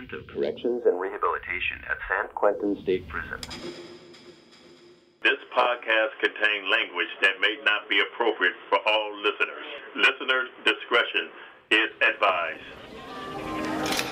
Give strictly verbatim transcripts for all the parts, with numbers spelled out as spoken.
Department of Corrections and Rehabilitation at San Quentin State Prison. This podcast contains language that may not be appropriate for all listeners. Listener discretion is advised.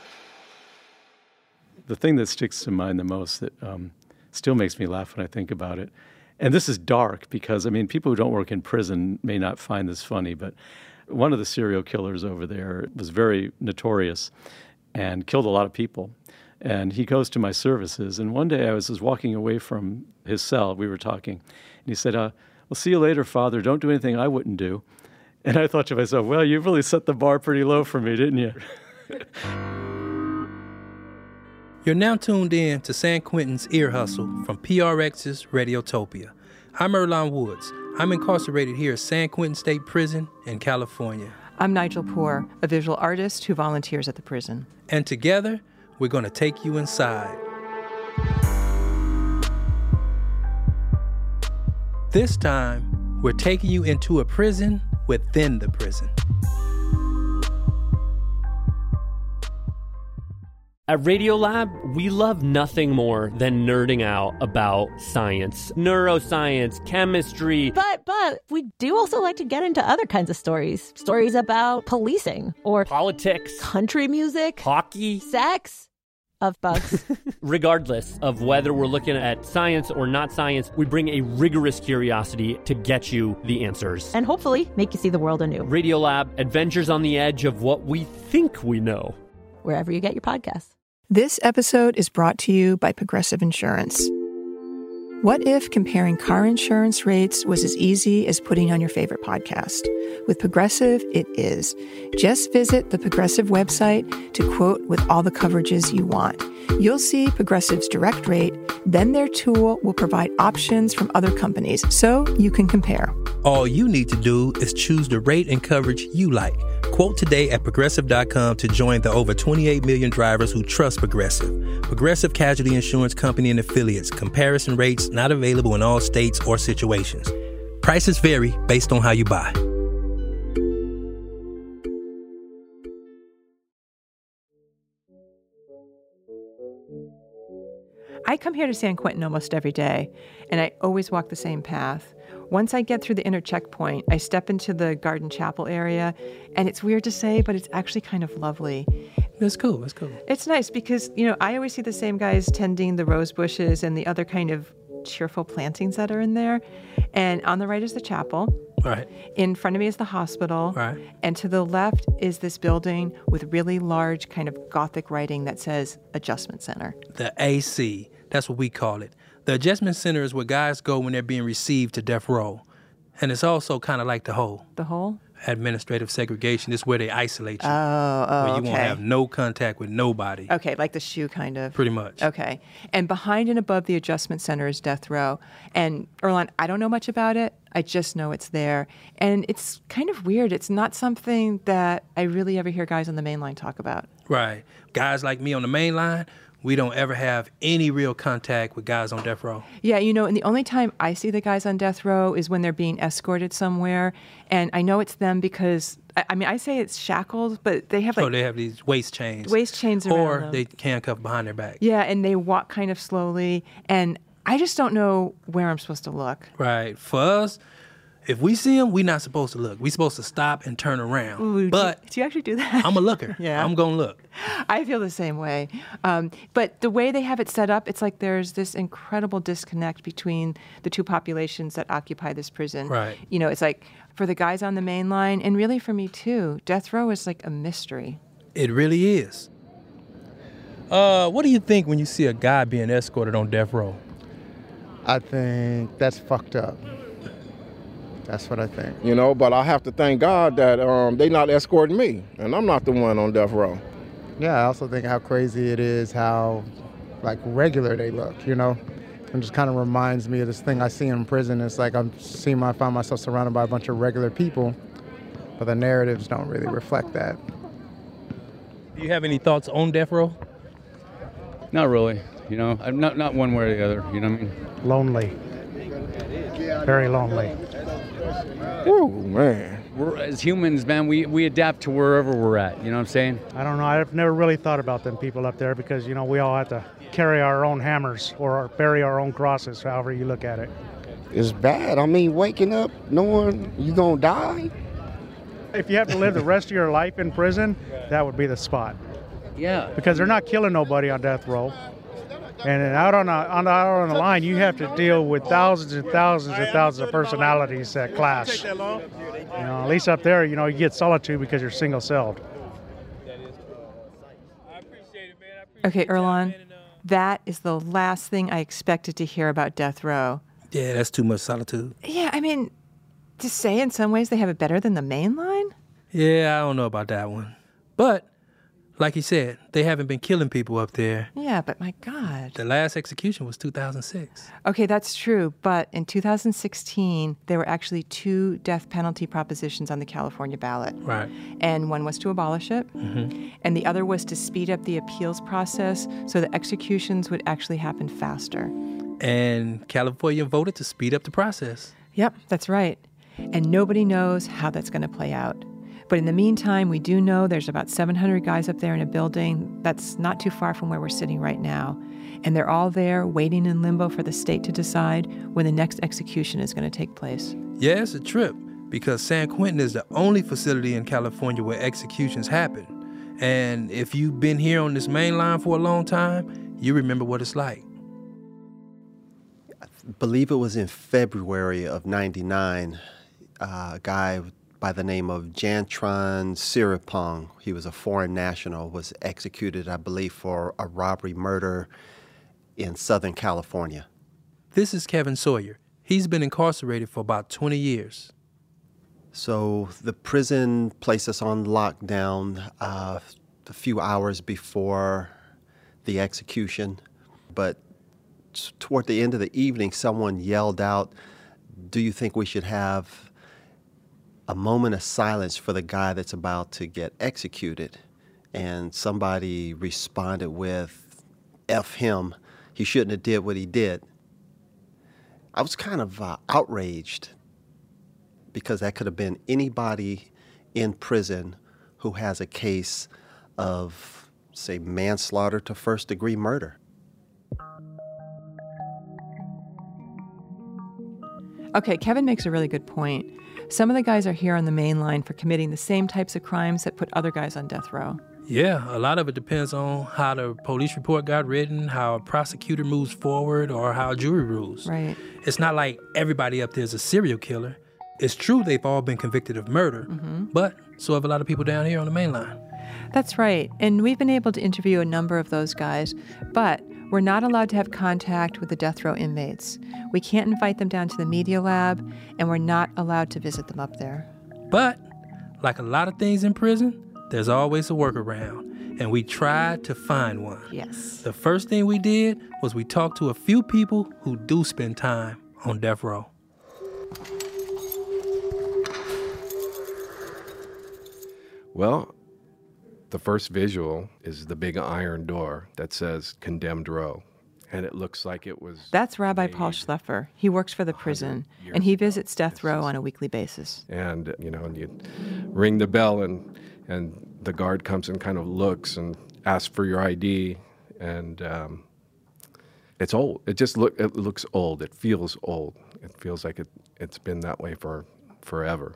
The thing that sticks to mind the most that um, still makes me laugh when I think about it, and this is dark because, I mean, people who don't work in prison may not find this funny, but one of the serial killers over there was very notorious and killed a lot of people. And he goes to my services. And one day I was just walking away from his cell. We were talking. And he said, uh, well, see you later, Father. Don't do anything I wouldn't do. And I thought to myself, well, you really set the bar pretty low for me, didn't you? You're now tuned in to San Quentin's Ear Hustle from P R X's Radiotopia. I'm Earlonne Woods. I'm incarcerated here at San Quentin State Prison in California. I'm Nigel Poor, a visual artist who volunteers at the prison. And together, we're going to take you inside. This time, we're taking you into a prison within the prison. At Radiolab, we love nothing more than nerding out about science, neuroscience, chemistry. But, but, we do also like to get into other kinds of stories. Stories about policing or politics, country music, hockey, sex, of bugs. Regardless of whether we're looking at science or not science, we bring a rigorous curiosity to get you the answers. And hopefully make you see the world anew. Radiolab, adventures on the edge of what we think we know. Wherever you get your podcasts. This episode is brought to you by Progressive Insurance. What if comparing car insurance rates was as easy as putting on your favorite podcast? With Progressive, it is. Just visit the Progressive website to quote with all the coverages you want. You'll see Progressive's direct rate, then their tool will provide options from other companies so you can compare. All you need to do is choose the rate and coverage you like. Quote today at Progressive dot com to join the over twenty-eight million drivers who trust Progressive. Progressive Casualty Insurance Company and affiliates. Comparison rates not available in all states or situations. Prices vary based on how you buy. I come here to San Quentin almost every day, and I always walk the same path. Once I get through the inner checkpoint, I step into the Garden Chapel area, and it's weird to say, but it's actually kind of lovely. That's cool, that's cool. It's nice because, you know, I always see the same guys tending the rose bushes and the other kind of cheerful plantings that are in there. And on the right is the chapel. Right. In front of me is the hospital. Right. And to the left is this building with really large kind of Gothic writing that says Adjustment Center. The A C, that's what we call it. The Adjustment Center is where guys go when they're being received to death row. And it's also kind of like the hole. The hole? Administrative segregation. This is where they isolate you. Oh, oh, Where you okay. won't have no contact with nobody. Okay, like the shoe kind of. Pretty much. Okay. And behind and above the Adjustment Center is death row. And Earlonne, I don't know much about it. I just know it's there. And it's kind of weird. It's not something that I really ever hear guys on the main line talk about. Right. Guys like me on the main line, we don't ever have any real contact with guys on death row. Yeah, you know, and the only time I see the guys on death row is when they're being escorted somewhere. And I know it's them because, I, I mean, I say it's shackled, but they have like... Oh, they have these waist chains. Waist chains around Or them. they handcuff behind their back. Yeah, and they walk kind of slowly. And I just don't know where I'm supposed to look. Right. For us, if we see them, we're not supposed to look. We're supposed to stop and turn around. Ooh, but do, do you actually do that? I'm a looker. Yeah. I'm going to look. I feel the same way. Um, but the way they have it set up, it's like there's this incredible disconnect between the two populations that occupy this prison. Right. You know, it's like for the guys on the main line, and really for me too, death row is like a mystery. It really is. Uh, what do you think when you see a guy being escorted on death row? I think that's fucked up. That's what I think. You know, but I have to thank God that um, they not escorting me, and I'm not the one on death row. Yeah, I also think how crazy it is how, like, regular they look, you know? It just kind of reminds me of this thing I see in prison. It's like I'm seeing, I find myself surrounded by a bunch of regular people, but the narratives don't really reflect that. Do you have any thoughts on death row? Not really, you know, I'm not, not one way or the other, you know what I mean? Lonely. Very lonely. Oh, man. we're, as humans, man, we, we adapt to wherever we're at. You know what I'm saying? I don't know. I've never really thought about them people up there because, you know, we all have to carry our own hammers or bury our own crosses, however you look at it. It's bad. I mean, waking up knowing you're going to die. If you have to live the rest of your life in prison, that would be the spot. Yeah. Because they're not killing nobody on death row. And then out on, the, on, the, out on the line, you have to deal with thousands and thousands and thousands of personalities that clash. You know, at least up there, you know, you get solitude because you're single-celled. Okay, Earlonne, that is the last thing I expected to hear about death row. Yeah, that's too much solitude. Yeah, I mean, to say in some ways they have it better than the main line? Yeah, I don't know about that one. But, like you said, they haven't been killing people up there. Yeah, but my God. The last execution was two thousand six. Okay, that's true. But in two thousand sixteen, there were actually two death penalty propositions on the California ballot. Right. And one was to abolish it, Mm-hmm. and the other was to speed up the appeals process so the executions would actually happen faster. And California voted to speed up the process. Yep, that's right. And nobody knows how that's going to play out. But in the meantime, we do know there's about seven hundred guys up there in a building that's not too far from where we're sitting right now. And they're all there waiting in limbo for the state to decide when the next execution is going to take place. Yeah, it's a trip because San Quentin is the only facility in California where executions happen. And if you've been here on this main line for a long time, you remember what it's like. I believe it was in February of ninety-nine, uh, a guy by the name of Jantron Siripong, he was a foreign national, was executed, I believe, for a robbery murder in Southern California. This is Kevin Sawyer. He's been incarcerated for about twenty years. So the prison placed us on lockdown uh, a few hours before the execution, but toward the end of the evening, someone yelled out, "Do you think we should have a moment of silence for the guy that's about to get executed?" And somebody responded with, "F him, he shouldn't have did what he did." I was kind of uh, outraged because that could have been anybody in prison who has a case of, say, manslaughter to first-degree murder. Okay, Kevin makes a really good point. Some of the guys are here on the main line for committing the same types of crimes that put other guys on death row. Yeah, a lot of it depends on how the police report got written, how a prosecutor moves forward, or how a jury rules. Right. It's not like everybody up there is a serial killer. It's true they've all been convicted of murder, Mm-hmm. but so have a lot of people down here on the main line. That's right. And we've been able to interview a number of those guys, but we're not allowed to have contact with the death row inmates. We can't invite them down to the media lab, and we're not allowed to visit them up there. But, like a lot of things in prison, there's always a workaround, and we tried to find one. Yes. The first thing we did was we talked to a few people who do spend time on death row. Well, the first visual is the big iron door that says condemned row. And it looks like it was... That's Rabbi Paul Schleffer. He works for the prison, and he visits death row on a weekly basis. And, you know, and you ring the bell, and and the guard comes and kind of looks and asks for your I D. And um, it's old. It just look, it looks old. It feels old. It feels like it, it's been that way for forever.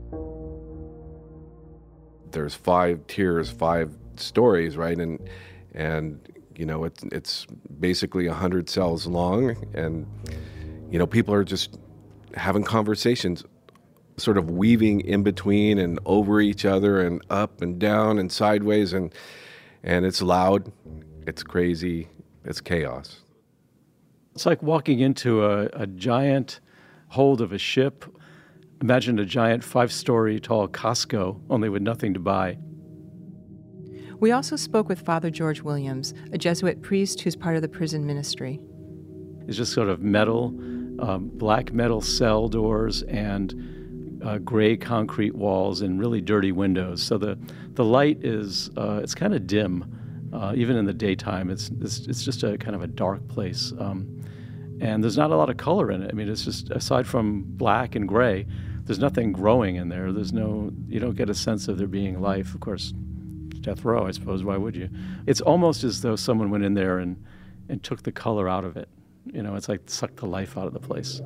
There's five tiers, five stories, right? And, and you know, it's it's basically one hundred cells long, and, you know, people are just having conversations, sort of weaving in between and over each other and up and down and sideways, and and it's loud, it's crazy, it's chaos. It's like walking into a, a giant hold of a ship. Imagine a giant five-story tall Costco, only with nothing to buy. We also spoke with Father George Williams, a Jesuit priest who's part of the prison ministry. It's just sort of metal, um, black metal cell doors and uh, gray concrete walls and really dirty windows. So the, the light is, uh, it's kind of dim. Uh, even in the daytime, it's, it's it's just a kind of a dark place. Um, and there's not a lot of color in it. I mean, it's just, aside from black and gray, there's nothing growing in there. There's no, you don't get a sense of there being life. Of course, death row, I suppose. Why would you? It's almost as though someone went in there and, and took the color out of it. You know, it's like sucked the life out of the place.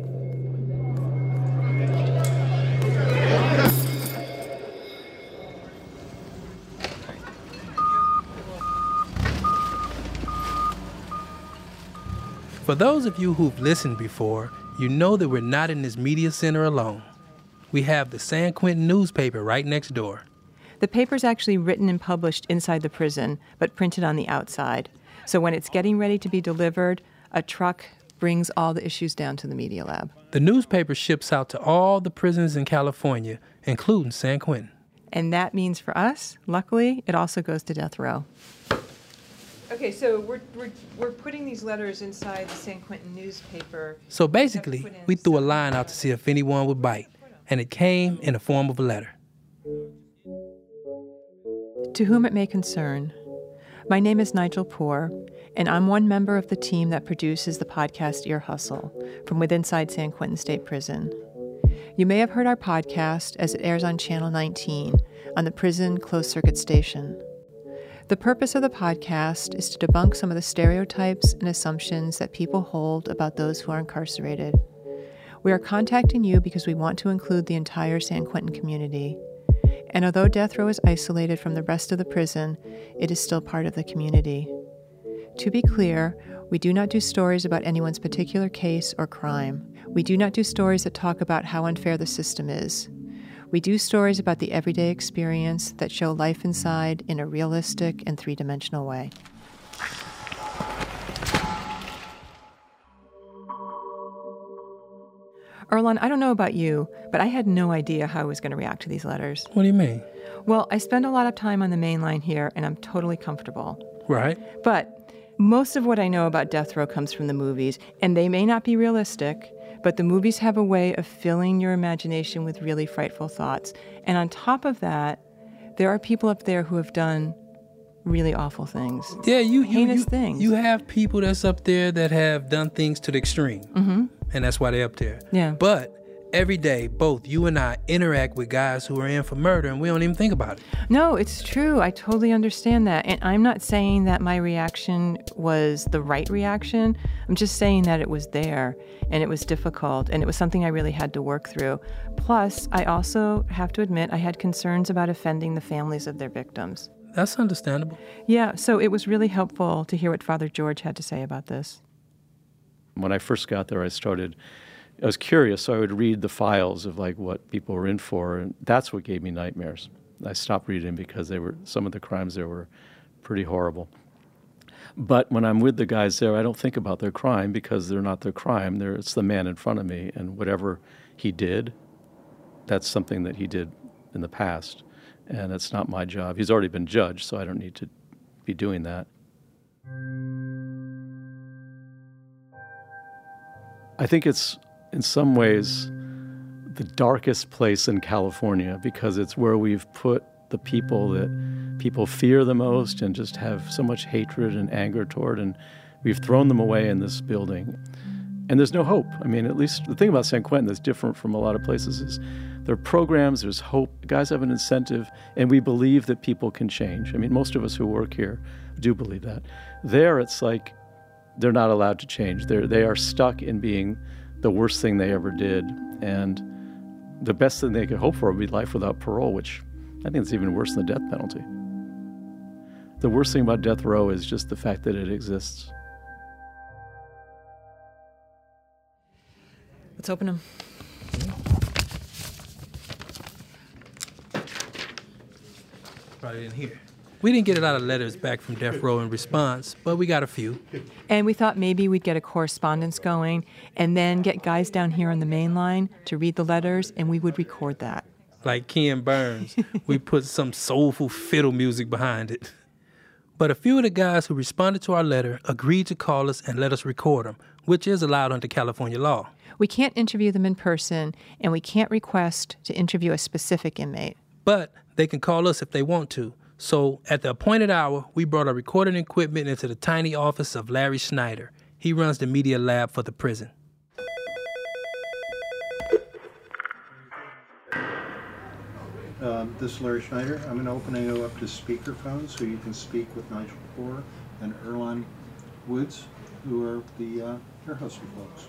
For those of you who've listened before, you know that we're not in this media center alone. We have the San Quentin newspaper right next door. The paper's actually written and published inside the prison, but printed on the outside. So when it's getting ready to be delivered, a truck brings all the issues down to the Media Lab. The newspaper ships out to all the prisons in California, including San Quentin. And that means for us, luckily, it also goes to death row. Okay, so we're, we're, we're putting these letters inside the San Quentin newspaper. So basically, we threw a line out to see if anyone would bite, and it came in the form of a letter. To whom it may concern, my name is Nigel Poor, and I'm one member of the team that produces the podcast Ear Hustle from within inside San Quentin State Prison. You may have heard our podcast as it airs on Channel nineteen on the prison closed-circuit station. The purpose of the podcast is to debunk some of the stereotypes and assumptions that people hold about those who are incarcerated. We are contacting you because we want to include the entire San Quentin community. And although death row is isolated from the rest of the prison, it is still part of the community. To be clear, we do not do stories about anyone's particular case or crime. We do not do stories that talk about how unfair the system is. We do stories about the everyday experience that show life inside in a realistic and three-dimensional way. Earlonne, I don't know about you, but I had no idea how I was going to react to these letters. What do you mean? Well, I spend a lot of time on the main line here, and I'm totally comfortable. Right. But most of what I know about death row comes from the movies, and they may not be realistic, but the movies have a way of filling your imagination with really frightful thoughts. And on top of that, there are people up there who have done really awful things. Yeah, you, you heinous you, things. You have people that's up there that have done things to the extreme, mm-hmm. and that's why they're up there. Yeah. But every day, both you and I interact with guys who are in for murder, and we don't even think about it. No, it's true. I totally understand that. And I'm not saying that my reaction was the right reaction. I'm just saying that it was there, and it was difficult, and it was something I really had to work through. Plus, I also have to admit I had concerns about offending the families of their victims. That's understandable. Yeah, so it was really helpful to hear what Father George had to say about this. When I first got there, I started... I was curious, so I would read the files of like what people were in for, and that's what gave me nightmares. I stopped reading because they were some of the crimes there were pretty horrible. But when I'm with the guys there, I don't think about their crime because they're not their crime. They're, it's the man in front of me, and whatever he did, that's something that he did in the past, and it's not my job. He's already been judged, so I don't need to be doing that. I think it's in some ways the darkest place in California because it's where we've put the people that people fear the most and just have so much hatred and anger toward, and we've thrown them away in this building. And there's no hope. I mean, at least the thing about San Quentin that's different from a lot of places is there are programs, there's hope, guys have an incentive, and we believe that people can change. I mean, most of us who work here do believe that. There, it's like they're not allowed to change. They're, they are stuck in being the worst thing they ever did. And the best thing they could hope for would be life without parole, which I think is even worse than the death penalty. The worst thing about death row is just the fact that it exists. Let's open them. Right in here. We didn't get a lot of letters back from death row in response, but we got a few. And we thought maybe we'd get a correspondence going and then get guys down here on the main line to read the letters, and we would record that. Like Ken Burns, we put some soulful fiddle music behind it. But a few of the guys who responded to our letter agreed to call us and let us record them, which is allowed under California law. We can't interview them in person, and we can't request to interview a specific inmate. But they can call us if they want to. So at the appointed hour, we brought our recording equipment into the tiny office of Larry Schneider. He runs the media lab for the prison. Um, this is Larry Schneider. I'm going to open you up to speakerphone so you can speak with Nigel Poor and Erlon Woods, who are the uh, Ear Hustle folks.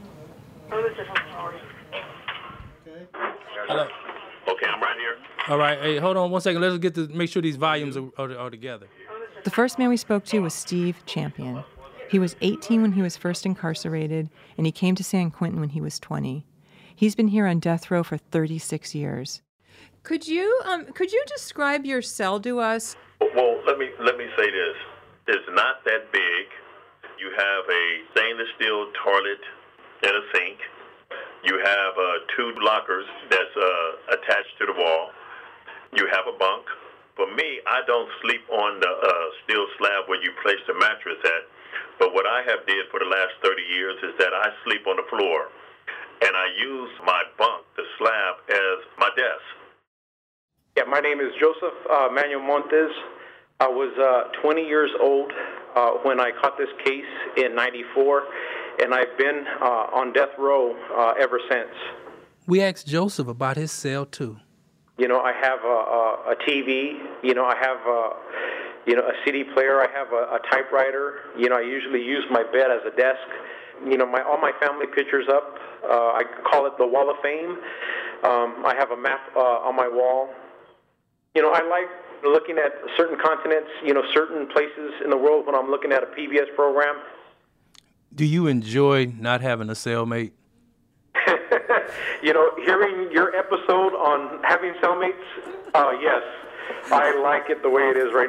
Okay. Hello. Okay, I'm right here. All right. Hey, hold on one second. Let's get to make sure these volumes are, are, are together. The first man we spoke to was Steve Champion. He was eighteen when he was first incarcerated, and he came to San Quentin when he was twenty. He's been here on death row for thirty-six years. Could you um could you describe your cell to us? Well, let me let me say this. It's not that big. You have a stainless steel toilet and a sink. You have uh, two lockers that's uh, attached to the wall. You have a bunk. For me, I don't sleep on the uh, steel slab where you place the mattress at. But what I have did for the last thirty years is that I sleep on the floor, and I use my bunk, the slab, as my desk. Yeah, my name is Joseph uh, Manuel Montes. I was uh, twenty years old uh, when I caught this case in ninety-four, and I've been uh, on death row uh, ever since. We asked Joseph about his cell, too. You know, I have a, a, a T V. You know, I have a, you know, a C D player. I have a, a typewriter. You know, I usually use my bed as a desk. You know, my all my family pictures up. Uh, I call it the Wall of Fame. Um, I have a map uh, on my wall. You know, I like looking at certain continents, you know, certain places in the world when I'm looking at a P B S program. Do you enjoy not having a cellmate? You know, hearing your episode on having cellmates, uh, yes, I like it the way it is right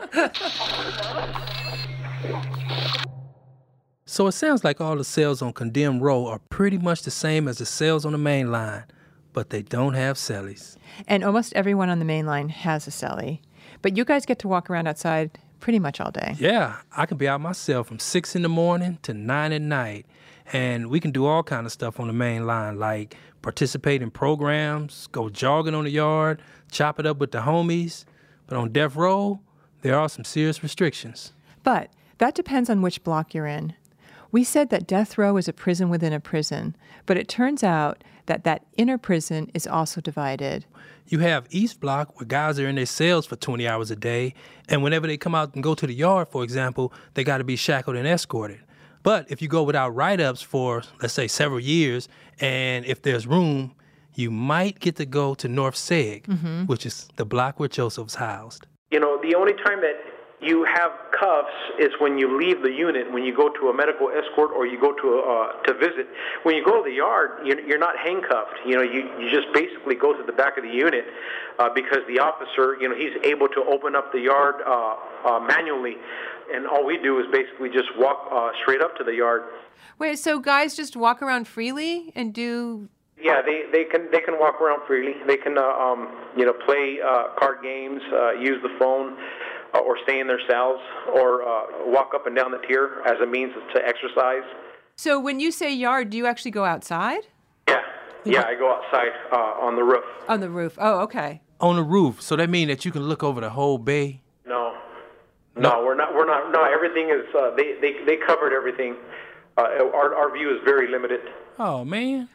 now. So it sounds like all the cells on Condemned Row are pretty much the same as the cells on the main line, but they don't have cellies. And almost everyone on the main line has a cellie. But you guys get to walk around outside pretty much all day. Yeah, I can be out myself from six in the morning to nine at night. And we can do all kind of stuff on the main line, like participate in programs, go jogging on the yard, chop it up with the homies. But on death row, there are some serious restrictions. But that depends on which block you're in. We said that death row is a prison within a prison, but it turns out that that inner prison is also divided. You have East Block, where guys are in their cells for twenty hours a day, and whenever they come out and go to the yard, for example, they got to be shackled and escorted. But if you go without write-ups for, let's say, several years, and if there's room, you might get to go to North Seg, mm-hmm. which is the block where Joseph's housed. You know, the only time that you have cuffs is when you leave the unit, when you go to a medical escort or you go to a, uh, to visit. When you go to the yard, you're, you're not handcuffed. You know, you, you just basically go to the back of the unit uh, because the officer, you know, he's able to open up the yard uh, uh, manually, and all we do is basically just walk uh, straight up to the yard. Wait, so guys just walk around freely and do... Yeah, they, they can they can walk around freely. They can uh, um, you know play uh, card games, uh, use the phone, uh, or stay in their cells, or uh, walk up and down the tier as a means to exercise. So when you say yard, do you actually go outside? Yeah, yeah, I go outside uh, on the roof. On the roof. Oh, okay. On the roof. So that means that you can look over the whole bay? No, no, no we're not. We're not. No, everything is. Uh, they they they covered everything. Uh, our our view is very limited. Oh man.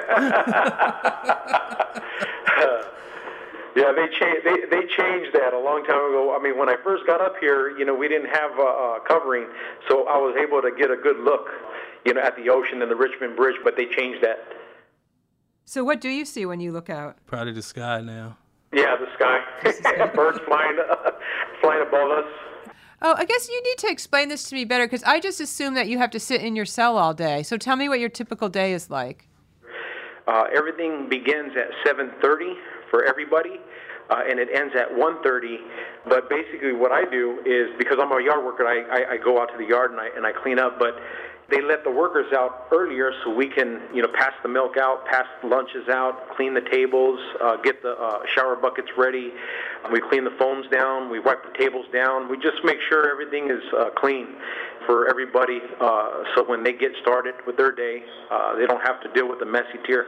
Yeah, they changed. They they changed that a long time ago. I mean, when I first got up here, you know, we didn't have uh, uh, covering, so I was able to get a good look, you know, at the ocean and the Richmond Bridge. But they changed that. So what do you see when you look out? Probably the sky now. Yeah, the sky. Birds flying uh, flying above us. Oh, I guess you need to explain this to me better, because I just assume that you have to sit in your cell all day. So tell me what your typical day is like. Uh, everything begins at seven thirty for everybody, uh, and it ends at one thirty. But basically what I do is, because I'm a yard worker, I, I, I go out to the yard and I, and I clean up. But they let the workers out earlier so we can, you know, pass the milk out, pass the lunches out, clean the tables, uh, get the uh, shower buckets ready. We clean the phones down. We wipe the tables down. We just make sure everything is uh, clean for everybody, uh, so when they get started with their day, uh, they don't have to deal with the messy tier.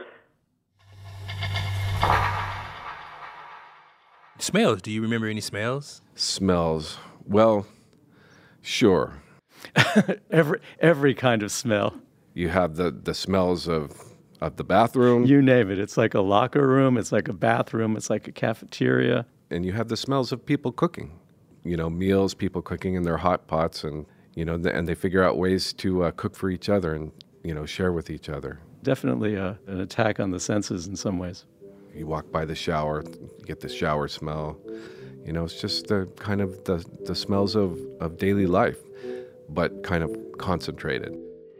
Smells. Do you remember any smells? Smells. Well, sure. every every kind of smell. You have the, the smells of of the bathroom. You name it. It's like a locker room. It's like a bathroom. It's like a cafeteria. And you have the smells of people cooking, you know, meals, people cooking in their hot pots, and, you know, and they figure out ways to uh, cook for each other and, you know, share with each other. Definitely a, an attack on the senses in some ways. You walk by the shower, you get the shower smell. You know, it's just the kind of the, the smells of, of daily life, but kind of concentrated.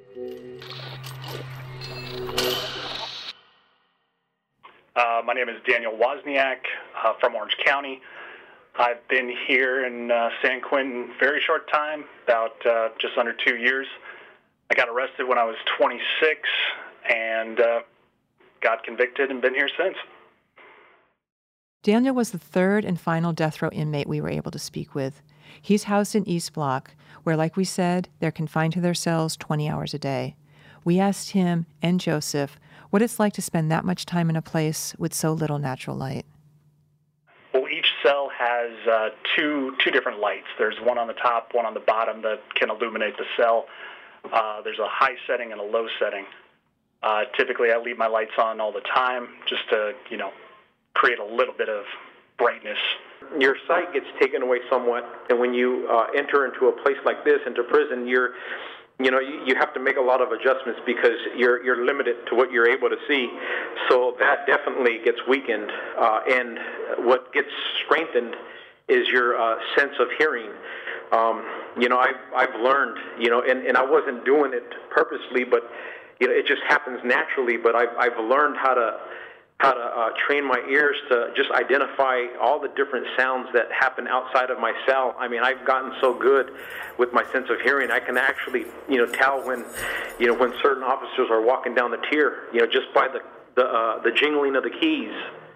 Uh, my name is Daniel Wozniak uh, from Orange County. I've been here in uh, San Quentin very short time, about uh, just under two years. I got arrested when I was twenty-six and uh, got convicted and been here since. Daniel was the third and final death row inmate we were able to speak with. He's housed in East Block, where, like we said, they're confined to their cells twenty hours a day. We asked him and Joseph what it's like to spend that much time in a place with so little natural light. Well, each cell has uh, two two different lights. There's one on the top, one on the bottom that can illuminate the cell. Uh, there's a high setting and a low setting. Uh, typically, I leave my lights on all the time just to, you know, create a little bit of brightness. Your sight gets taken away somewhat, and when you uh, enter into a place like this, into prison, you're, you know, you, you have to make a lot of adjustments because you're you're limited to what you're able to see. So that definitely gets weakened, uh, and what gets strengthened is your uh, sense of hearing. Um, you know, I've I've learned, you know, and, and I wasn't doing it purposely, but you know, it just happens naturally. But I've I've learned how to. how to uh, train my ears to just identify all the different sounds that happen outside of my cell. I mean, I've gotten so good with my sense of hearing, I can actually, you know, tell when, you know, when certain officers are walking down the tier, you know, just by the the, uh, the jingling of the keys.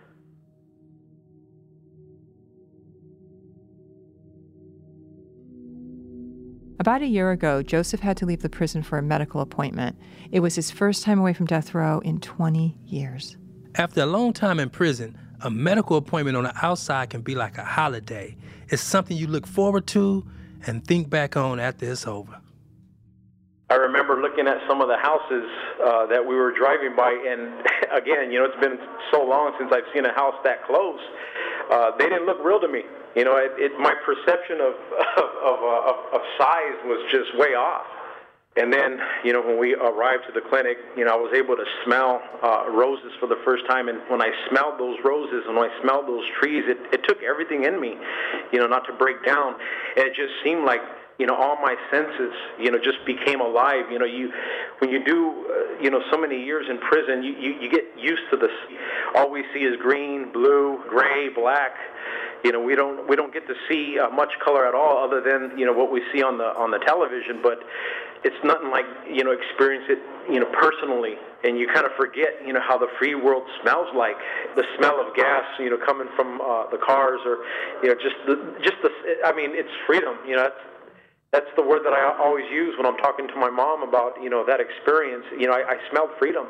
About a year ago, Joseph had to leave the prison for a medical appointment. It was his first time away from death row in twenty years. After a long time in prison, a medical appointment on the outside can be like a holiday. It's something you look forward to and think back on after it's over. I remember looking at some of the houses uh, that we were driving by, and again, you know, it's been so long since I've seen a house that close. Uh, they didn't look real to me. You know, it, it, my perception of of, of, uh, of of size was just way off. And then, you know, when we arrived to the clinic, you know, I was able to smell uh, roses for the first time. And when I smelled those roses and when I smelled those trees, it, it took everything in me, you know, not to break down. And it just seemed like, you know, all my senses, you know, just became alive. You know, you when you do, uh, you know, so many years in prison, you, you, you get used to this. All we see is green, blue, gray, black. You know, we don't we don't get to see uh, much color at all, other than, you know, what we see on the on the television. But it's nothing like, you know, experience it, you know, personally, and you kind of forget, you know, how the free world smells like. The smell of gas, you know, coming from uh, the cars, or, you know, just the just the. I mean, it's freedom. You know, that's that's the word that I always use when I'm talking to my mom about, you know, that experience. You know, I, I smelled freedom.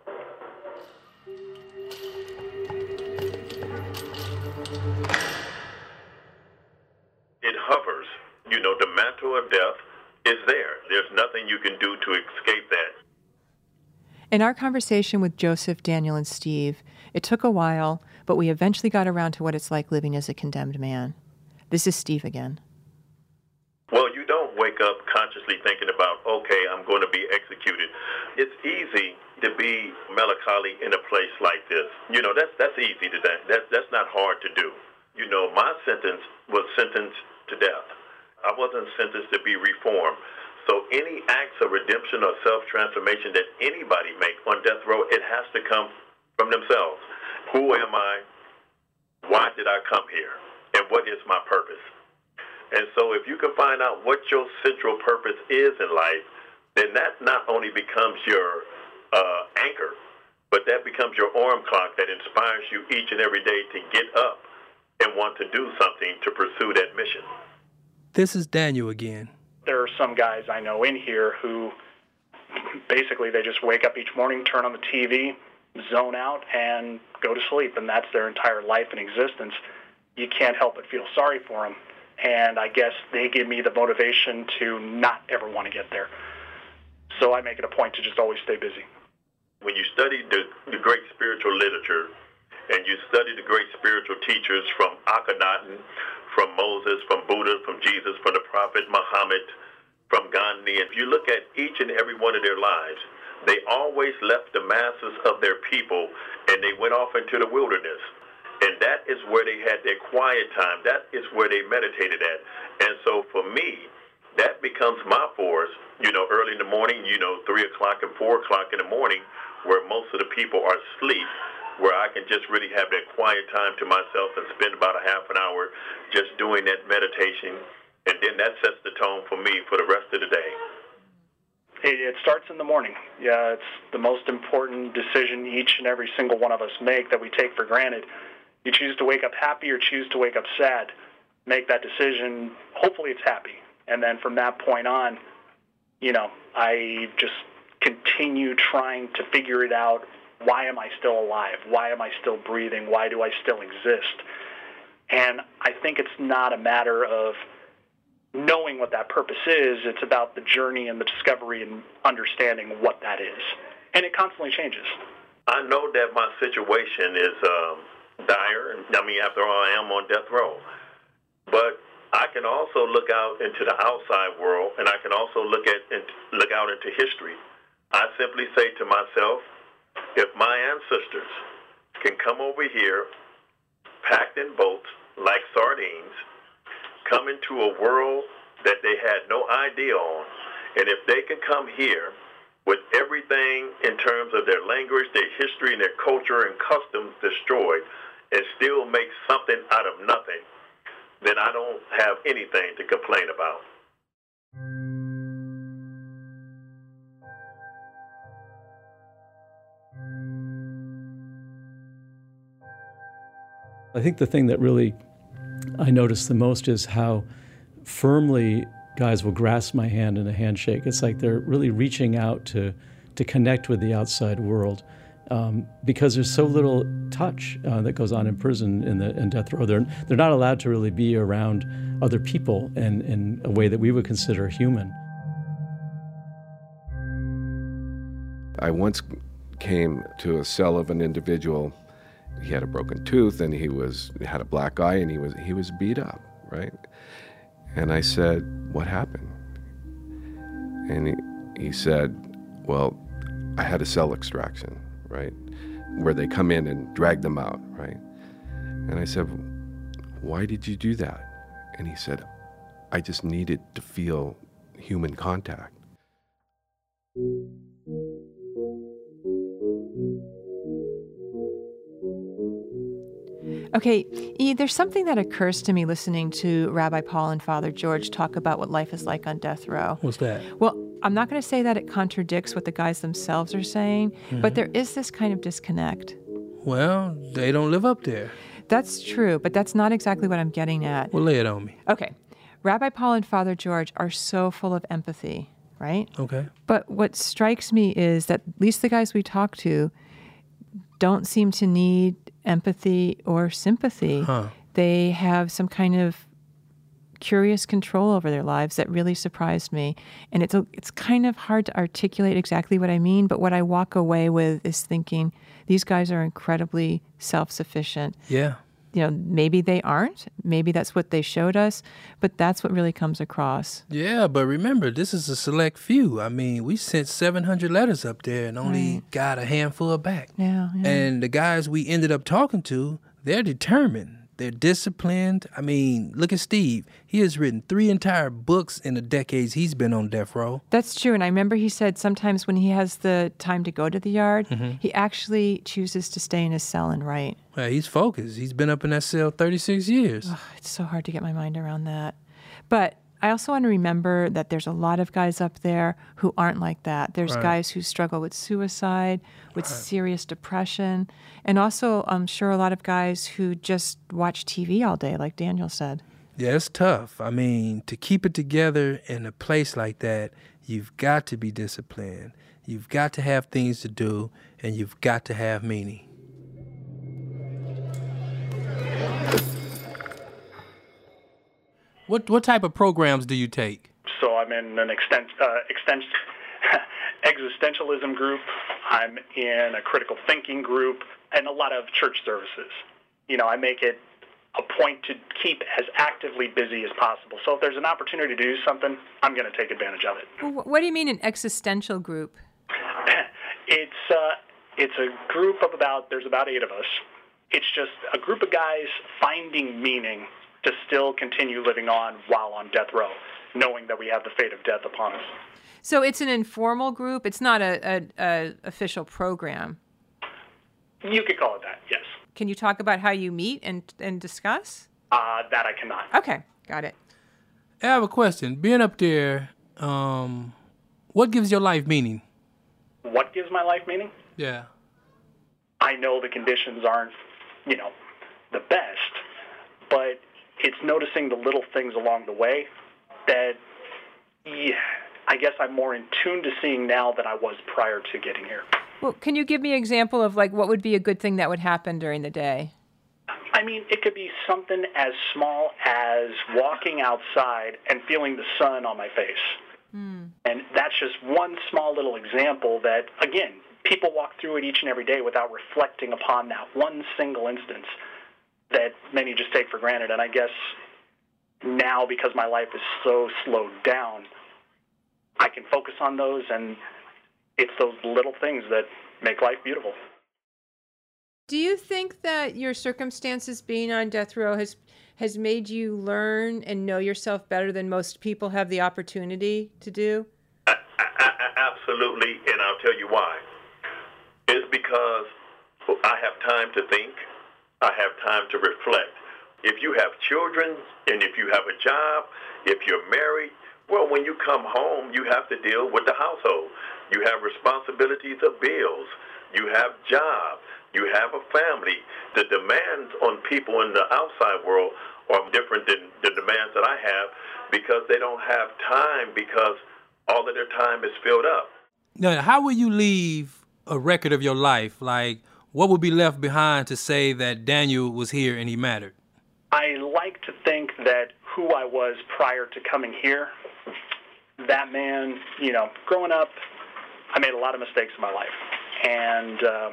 It hovers. You know, the mantle of death is there. There's nothing you can do to escape that. In our conversation with Joseph, Daniel, and Steve, it took a while, but we eventually got around to what it's like living as a condemned man. This is Steve again. Well, you don't wake up consciously thinking about, okay, I'm going to be executed. It's easy to be melancholy in a place like this. You know, that's that's easy to that. That's that's not hard to do. You know, my sentence was sentenced to death. I wasn't sentenced to be reformed. So any acts of redemption or self-transformation that anybody make on death row, it has to come from themselves. Who am I? Why did I come here? And what is my purpose? And so if you can find out what your central purpose is in life, then that not only becomes your uh, anchor, but that becomes your alarm clock that inspires you each and every day to get up and want to do something to pursue that mission. This is Daniel again. There are some guys I know in here who basically they just wake up each morning, turn on the T V, zone out, and go to sleep, and that's their entire life and existence. You can't help but feel sorry for them, and I guess they give me the motivation to not ever want to get there. So I make it a point to just always stay busy. When you study the, the great spiritual literature, and you study the great spiritual teachers from Akhenaten, from Moses, from Buddha, from Jesus, from the prophet Muhammad, from Gandhi, and if you look at each and every one of their lives, they always left the masses of their people and they went off into the wilderness. And that is where they had their quiet time. That is where they meditated at. And so for me, that becomes my force, you know, early in the morning, you know, three o'clock and four o'clock in the morning, where most of the people are asleep, where I can just really have that quiet time to myself and spend about a half an hour just doing that meditation. And then that sets the tone for me for the rest of the day. It starts in the morning. Yeah, it's the most important decision each and every single one of us make that we take for granted. You choose to wake up happy or choose to wake up sad. Make that decision. Hopefully it's happy. And then from that point on, you know, I just continue trying to figure it out. Why am I still alive? Why am I still breathing? Why do I still exist? And I think it's not a matter of knowing what that purpose is. It's about the journey and the discovery and understanding what that is. And it constantly changes. I know that my situation is um, dire. I mean, after all, I am on death row. But I can also look out into the outside world, and I can also look at and look out into history. I simply say to myself, if my ancestors can come over here, packed in boats like sardines, come into a world that they had no idea on, and if they can come here with everything in terms of their language, their history, and their culture and customs destroyed, and still make something out of nothing, then I don't have anything to complain about. I think the thing that really I notice the most is how firmly guys will grasp my hand in a handshake. It's like they're really reaching out to to connect with the outside world, um, because there's so little touch uh, that goes on in prison in the in death row. They're they're not allowed to really be around other people in, in a way that we would consider human. I once came to a cell of an individual. He had a broken tooth and he was had a black eye and he was he was beat up, right? And I said, "What happened?" And he, he said, "Well, I had a cell extraction, right? Where they come in and drag them out, right?" And I said, "Why did you do that?" And he said, "I just needed to feel human contact." Okay, E, there's something that occurs to me listening to Rabbi Paul and Father George talk about what life is like on death row. What's that? Well, I'm not going to say that it contradicts what the guys themselves are saying, mm-hmm. but there is this kind of disconnect. Well, they don't live up there. That's true, but that's not exactly what I'm getting at. Well, lay it on me. Okay. Rabbi Paul and Father George are so full of empathy, right? Okay. But what strikes me is that at least the guys we talk to don't seem to need empathy or sympathy. Huh. They have some kind of curious control over their lives that really surprised me. And it's a, it's kind of hard to articulate exactly what I mean, but what I walk away with is thinking these guys are incredibly self-sufficient. Yeah. You know, maybe they aren't. Maybe that's what they showed us, but that's what really comes across. Yeah, but remember, this is a select few. I mean, we sent seven hundred letters up there and only right. got a handful back. Yeah, yeah. And the guys we ended up talking to, they're determined. They're disciplined. I mean, look at Steve. He has written three entire books in the decades he's been on death row. That's true. And I remember he said sometimes when he has the time to go to the yard, mm-hmm. he actually chooses to stay in his cell and write. Well, he's focused. He's been up in that cell thirty-six years. Oh, it's so hard to get my mind around that. But I also want to remember that there's a lot of guys up there who aren't like that. There's right. guys who struggle with suicide, with right. serious depression, and also I'm sure a lot of guys who just watch T V all day, like Daniel said. Yeah, it's tough. I mean, to keep it together in a place like that, you've got to be disciplined. You've got to have things to do, and you've got to have meaning. What what type of programs do you take? So I'm in an extent, uh, extension existentialism group. I'm in a critical thinking group and a lot of church services. You know, I make it a point to keep as actively busy as possible. So if there's an opportunity to do something, I'm going to take advantage of it. Well, what do you mean an existential group? It's uh, it's a group of about, there's about eight of us. It's just a group of guys finding meaning to still continue living on while on death row, knowing that we have the fate of death upon us. So it's an informal group? It's not a, a, a official program? You could call it that, yes. Can you talk about how you meet and, and discuss? Uh, that I cannot. Okay, got it. I have a question. Being up there, um, what gives your life meaning? What gives my life meaning? Yeah. I know the conditions aren't, you know, the best, but it's noticing the little things along the way that, yeah, I guess I'm more in tune to seeing now than I was prior to getting here. Well, can you give me an example of, like, what would be a good thing that would happen during the day? I mean, it could be something as small as walking outside and feeling the sun on my face. Hmm. And that's just one small little example that, again, people walk through it each and every day without reflecting upon that one single instance that many just take for granted. And I guess now, because my life is so slowed down, I can focus on those, and it's those little things that make life beautiful. Do you think that your circumstances being on death row has has made you learn and know yourself better than most people have the opportunity to do? I, I, I, absolutely, and I'll tell you why. It's because I have time to think. I have time to reflect. If you have children and if you have a job, if you're married, well, when you come home, you have to deal with the household. You have responsibilities of bills. You have job. You have a family. The demands on people in the outside world are different than the demands that I have because they don't have time because all of their time is filled up. Now, how will you leave a record of your life? Like, what would be left behind to say that Daniel was here and he mattered? I like to think that who I was prior to coming here, that man, you know, growing up, I made a lot of mistakes in my life. And uh,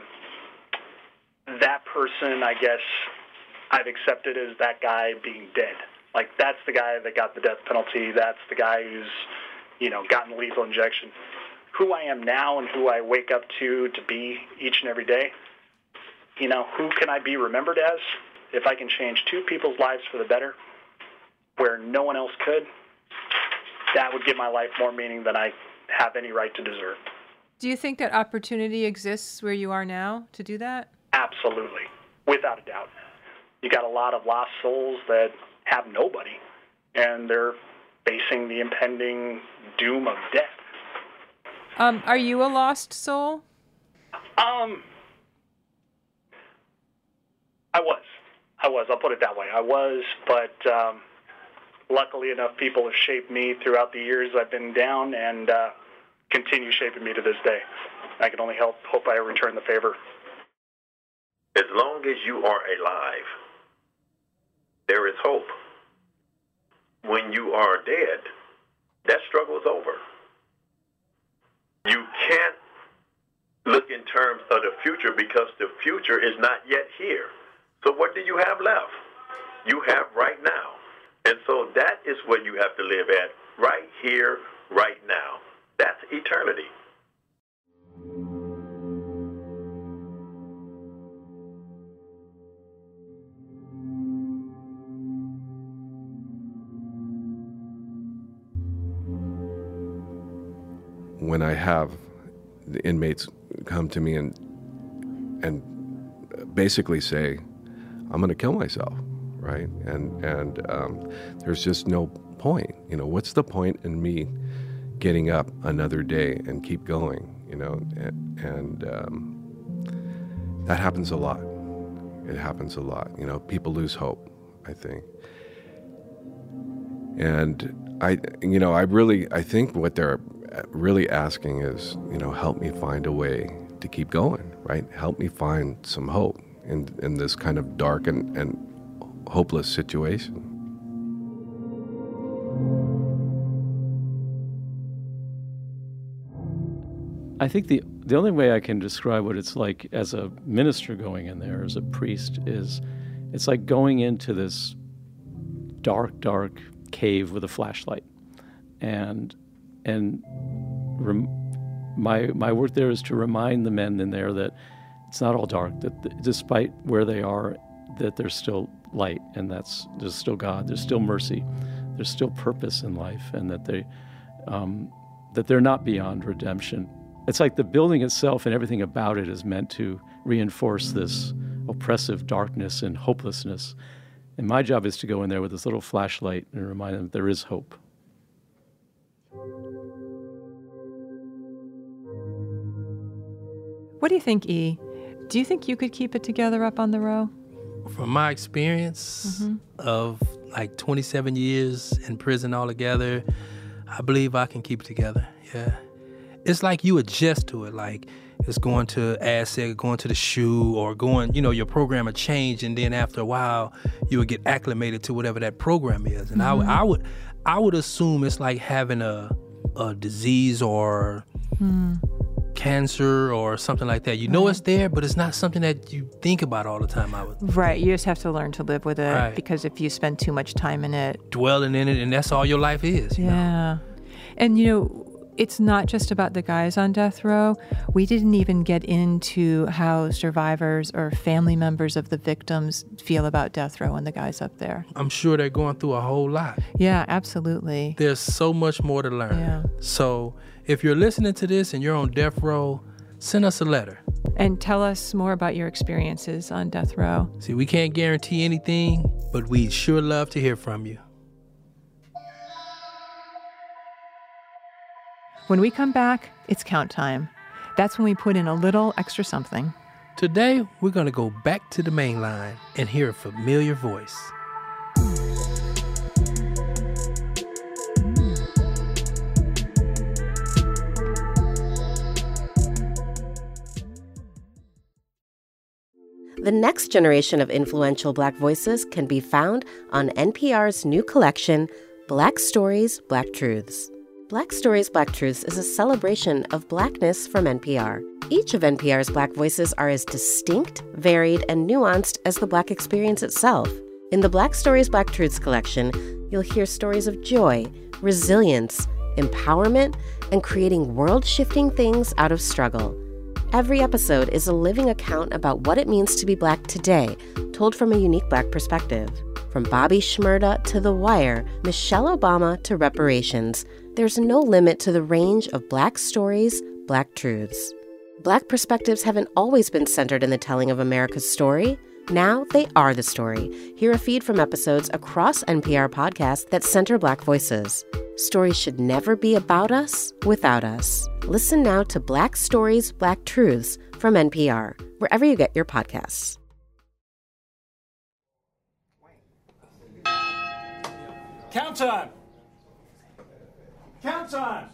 that person, I guess, I've accepted as that guy being dead. Like, that's the guy that got the death penalty. That's the guy who's, you know, gotten lethal injection. Who I am now and who I wake up to to be each and every day, you know, who can I be remembered as? If I can change two people's lives for the better where no one else could, that would give my life more meaning than I have any right to deserve. Do you think that opportunity exists where you are now to do that? Absolutely, without a doubt. You got a lot of lost souls that have nobody, and they're facing the impending doom of death. Um, are you a lost soul? Um, I was. I was. I'll put it that way. I was, but um, luckily enough, people have shaped me throughout the years I've been down and uh, continue shaping me to this day. I can only help hope I return the favor. As long as you are alive, there is hope. When you are dead, that struggle is over. You can't look in terms of the future because the future is not yet here. So what do you have left? You have right now. And so that is what you have to live at, right here, right now. That's eternity. When I have the inmates come to me and and basically say, I'm going to kill myself, right? And and um, there's just no point. You know, what's the point in me getting up another day and keep going? You know, and, and um, that happens a lot. It happens a lot. You know, people lose hope, I think. And I, you know, I really, I think what they're really asking is, you know, help me find a way to keep going, right? Help me find some hope in, in this kind of dark and, and hopeless situation. I think the the only way I can describe what it's like as a minister going in there, as a priest, is it's like going into this dark, dark cave with a flashlight. And and rem, my my work there is to remind the men in there that it's not all dark, that th- despite where they are, that there's still light, and that's there's still God, there's still mercy, there's still purpose in life, and that they um, that they're not beyond redemption. It's like the building itself and everything about it is meant to reinforce this oppressive darkness and hopelessness. And my job is to go in there with this little flashlight and remind them that there is hope. What do you think, E? Do you think you could keep it together up on the row? From my experience mm-hmm. of like twenty-seven years in prison altogether, I believe I can keep it together, yeah. It's like you adjust to it, like it's going to ASSEC, going to the shoe, or going, you know, your program will change, and then after a while, you would get acclimated to whatever that program is. And mm-hmm. I, I would I would assume it's like having a, a disease or mm. cancer or something like that. You know right. it's there, but it's not something that you think about all the time. I would Right, you just have to learn to live with it, right. because if you spend too much time in it. Dwelling in it, and that's all your life is. You yeah. know? And, you know, it's not just about the guys on death row. We didn't even get into how survivors or family members of the victims feel about death row and the guys up there. I'm sure they're going through a whole lot. Yeah, absolutely. There's so much more to learn. Yeah. So if you're listening to this and you're on death row, send us a letter. And tell us more about your experiences on death row. See, we can't guarantee anything, but we'd sure love to hear from you. When we come back, it's count time. That's when we put in a little extra something. Today, we're going to go back to the main line and hear a familiar voice. The next generation of influential Black voices can be found on N P R's new collection, Black Stories, Black Truths. Black Stories, Black Truths is a celebration of Blackness from N P R. Each of N P R's Black voices are as distinct, varied, and nuanced as the Black experience itself. In the Black Stories, Black Truths collection, you'll hear stories of joy, resilience, empowerment, and creating world-shifting things out of struggle. Every episode is a living account about what it means to be Black today, told from a unique Black perspective. From Bobby Shmurda to The Wire, Michelle Obama to reparations, there's no limit to the range of Black stories, Black truths. Black perspectives haven't always been centered in the telling of America's story. Now they are the story. Hear a feed from episodes across N P R podcasts that center Black voices. Stories should never be about us without us. Listen now to Black Stories, Black Truths from N P R, wherever you get your podcasts. Count time! Count time!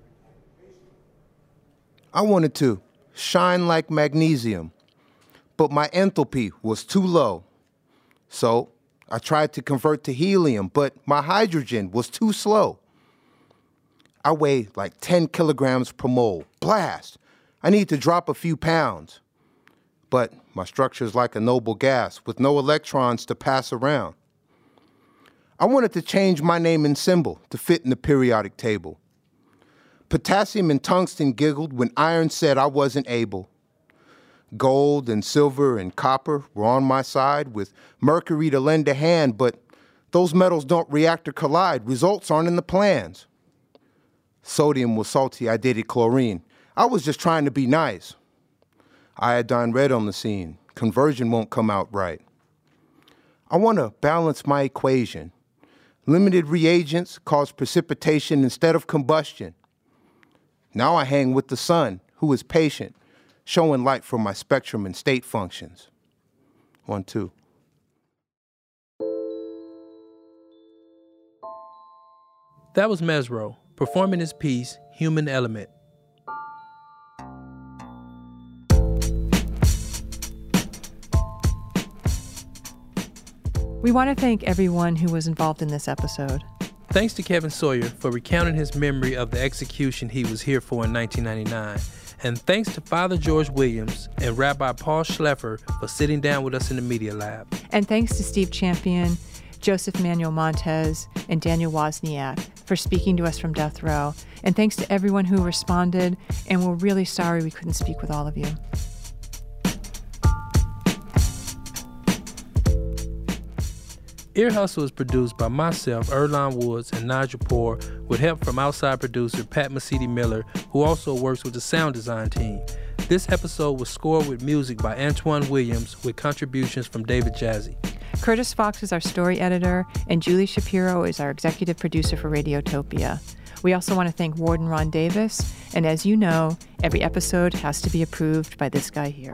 I wanted to shine like magnesium, but my enthalpy was too low. So I tried to convert to helium, but my hydrogen was too slow. I weigh like ten kilograms per mole. Blast! I need to drop a few pounds. But my structure's like a noble gas with no electrons to pass around. I wanted to change my name and symbol to fit in the periodic table. Potassium and tungsten giggled when iron said I wasn't able. Gold and silver and copper were on my side with mercury to lend a hand, but those metals don't react or collide. Results aren't in the plans. Sodium was salty, I dated chlorine. I was just trying to be nice. Iodine red on the scene. Conversion won't come out right. I want to balance my equation. Limited reagents cause precipitation instead of combustion. Now I hang with the sun, who is patient, showing light from my spectrum and state functions. One, two. That was Mesro, performing his piece, Human Element. We want to thank everyone who was involved in this episode. Thanks to Kevin Sawyer for recounting his memory of the execution he was here for in nineteen ninety-nine, And thanks to Father George Williams and Rabbi Paul Schleffer for sitting down with us in the Media Lab. And thanks to Steve Champion, Joseph Manuel Montez, and Daniel Wozniak for speaking to us from death row. And thanks to everyone who responded, and we're really sorry we couldn't speak with all of you. Ear Hustle is produced by myself, Earlonne Woods, and Nigel Poor, with help from outside producer Pat Mesiti-Miller, who also works with the sound design team. This episode was scored with music by Antoine Williams, with contributions from David Jazzy. Curtis Fox is our story editor, and Julie Shapiro is our executive producer for Radiotopia. We also want to thank Warden Ron Davis, and as you know, every episode has to be approved by this guy here.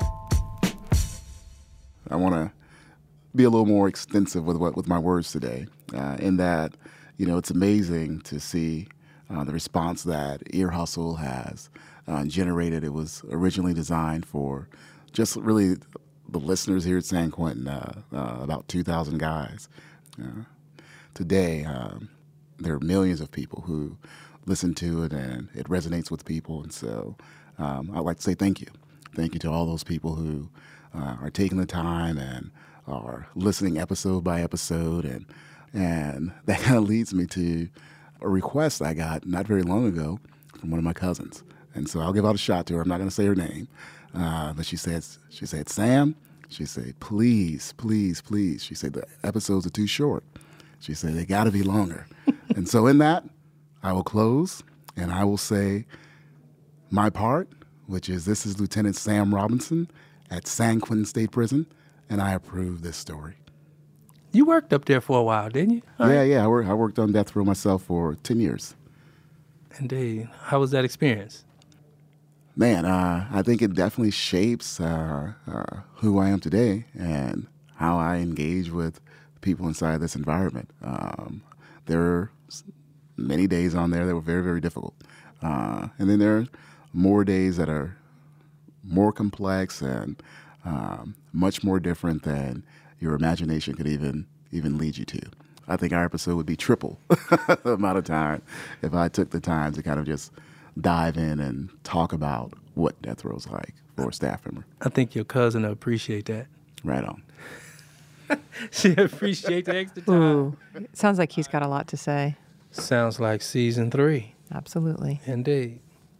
I want to be a little more extensive with what with my words today, uh, in that, you know, it's amazing to see uh, the response that Ear Hustle has uh, generated. It was originally designed for just really the listeners here at San Quentin, uh, uh, about two thousand guys. Uh, today, um, there are millions of people who listen to it, and it resonates with people. And so um, I'd like to say thank you. Thank you to all those people who uh, are taking the time and are listening episode by episode. And, and that kind of leads me to a request I got not very long ago from one of my cousins. And so I'll give out a shot to her. I'm not going to say her name. Uh, but she said, she said, Sam, she said, please, please, please. She said, the episodes are too short. She said, they got to be longer. And so in that, I will close, and I will say my part, which is this is Lieutenant Sam Robinson at San Quentin State Prison, and I approve this story. You worked up there for a while, didn't you? All yeah, right. yeah. I, work, I worked on death row myself for ten years. Indeed. How was that experience? Man, uh, I think it definitely shapes uh, uh, who I am today and how I engage with people inside this environment. Um, there are many days on there that were very, very difficult. Uh, and then there are more days that are more complex and um, much more different than your imagination could even even lead you to. I think our episode would be triple the amount of time if I took the time to kind of just dive in and talk about what death row's like for a staff member. I think your cousin will appreciate that. Right on. She appreciate the extra time. Ooh, it sounds like he's got a lot to say. Sounds like season three. Absolutely. Indeed.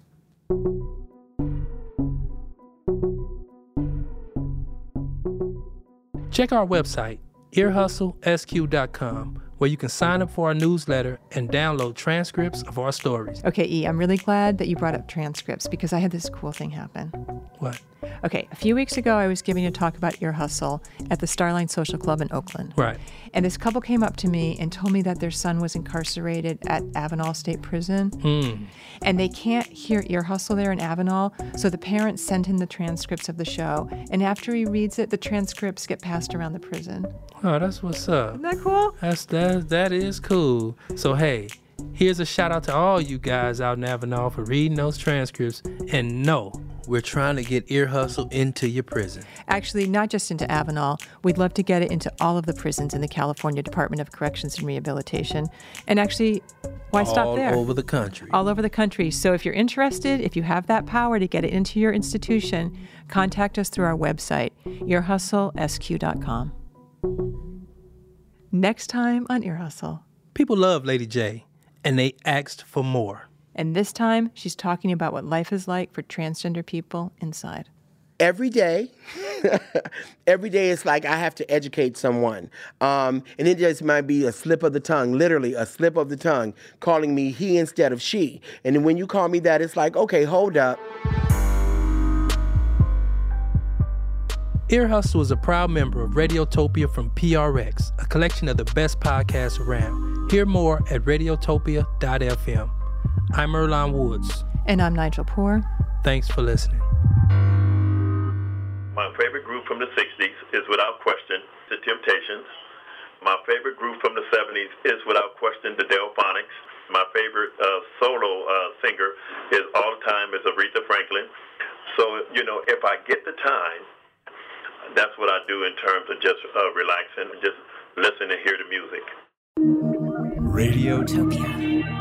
Check our website, ear hustle s q dot com, where you can sign up for our newsletter and download transcripts of our stories. Okay, E, I'm really glad that you brought up transcripts because I had this cool thing happen. What? Okay, a few weeks ago, I was giving a talk about Ear Hustle at the Starline Social Club in Oakland. Right. And this couple came up to me and told me that their son was incarcerated at Avenal State Prison. Mm. And they can't hear Ear Hustle there in Avenal, so the parents send him the transcripts of the show. And after he reads it, the transcripts get passed around the prison. Oh, that's what's up. Isn't that cool? That's that. That is cool. So hey, here's a shout out to all you guys out in Avenal for reading those transcripts. And no, we're trying to get Ear Hustle into your prison. Actually, not just into Avenal. We'd love to get it into all of the prisons in the California Department of Corrections and Rehabilitation. And actually, why stop there? All over the country. All over the country. So if you're interested, if you have that power to get it into your institution, contact us through our website, ear hustle s q dot com. Next time on Ear Hustle. People love Lady J, and they asked for more. And this time, she's talking about what life is like for transgender people inside. Every day, every day it's like I have to educate someone. Um, and it just might be a slip of the tongue, literally a slip of the tongue, calling me he instead of she. And then when you call me that, it's like, okay, hold up. Ear Hustle is a proud member of Radiotopia from P R X, a collection of the best podcasts around. Hear more at radiotopia dot f m. I'm Earlonne Woods. And I'm Nigel Poor. Thanks for listening. My favorite group from the sixties is without question The Temptations. My favorite group from the seventies is without question the Delphonics. My favorite uh, solo uh, singer is all the time is Aretha Franklin. So, you know, if I get the time, that's what I do in terms of just uh, relaxing and just listen and hear the music. Radiotopia.